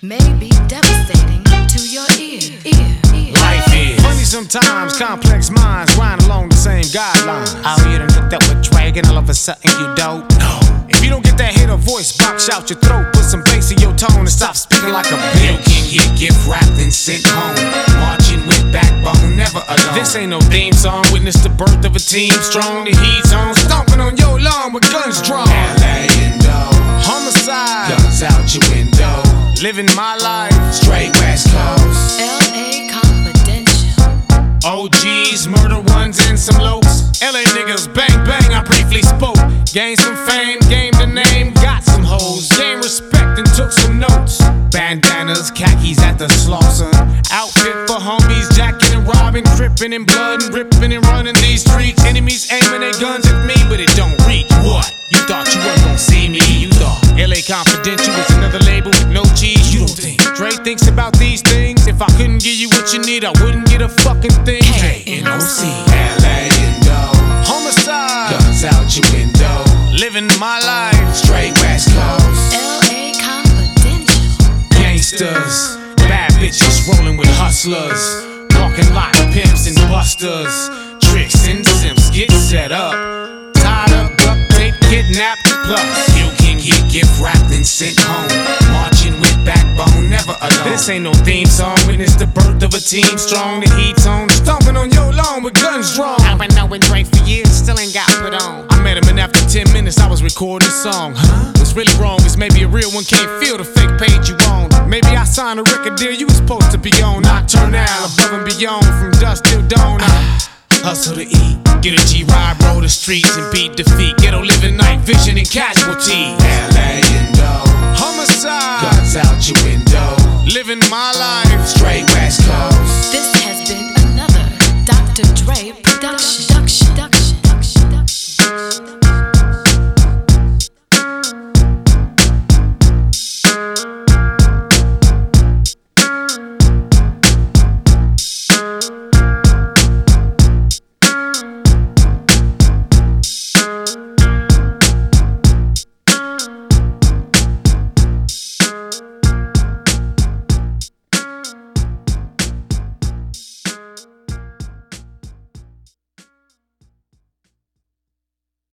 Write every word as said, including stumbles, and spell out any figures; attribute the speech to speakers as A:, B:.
A: may be devastating to your ear. ear, ear.
B: Life is funny sometimes, complex minds grind along the same guidelines.
C: Oh, you done hooked up with Drake and all of a sudden you dope?
B: No. If you don't get that hit or voice box out your throat, put some bass in your tone and stop speaking like a
C: You
B: bitch.
C: can get gift wrapped and sent home, marching with backbone, never alone.
B: This ain't no theme song, witness the birth of a team strong. The heat's on, stomping on your lawn with guns drawn.
C: L A and dough,
B: Homicide,
C: guns out your window,
B: living my life,
C: straight West Coast.
A: L A Confidential.
B: O Gs, murder ones and some lokes. L A niggas, bang bang, I briefly spoke. Gained some fame, gained a name, got some hoes. Gained respect and took some notes. Bandanas, khakis at the slaughter. Outfit for homies, jacking and robbing, tripping in blood and ripping and running these streets. Enemies aiming their guns at me, but it don't reach. What? You thought you weren't gonna see me? You thought L A Confidential was another label with no cheese? You don't think Dre thinks about these things? If I couldn't give you what you need, I wouldn't get a fucking thing.
A: K
B: N O C,
C: L A and dough,
B: homicide,
C: guns out your window,
B: living my life,
C: straight West Coast.
A: L A Confidential.
B: gangsters, bad bitches rolling with hustlers, walking like pimps and busters, tricks and simps get set up, tied up, duct tape, kidnapped, plus
C: You can get gift wrapped and sent home, marching with backbone, never alone.
B: this ain't no theme song, witness the birth of a team strong. The heat's on, stomping on your lawn with guns drawn.
C: I've been knowing Drake for years, still ain't got put on.
B: I met him and after ten minutes I was recording a song. Huh? What's really wrong is maybe a real one can't feel the fake page you own. Maybe I signed a record deal you was supposed to be on. Nocturnal, above and beyond, from dusk till dawn. I hustle to eat, get a G-Ride, roll the streets and beat defeat. Ghetto living, night vision and casualty.
C: L A and dough,
B: Homicide,
C: guns out your window,
B: living my life,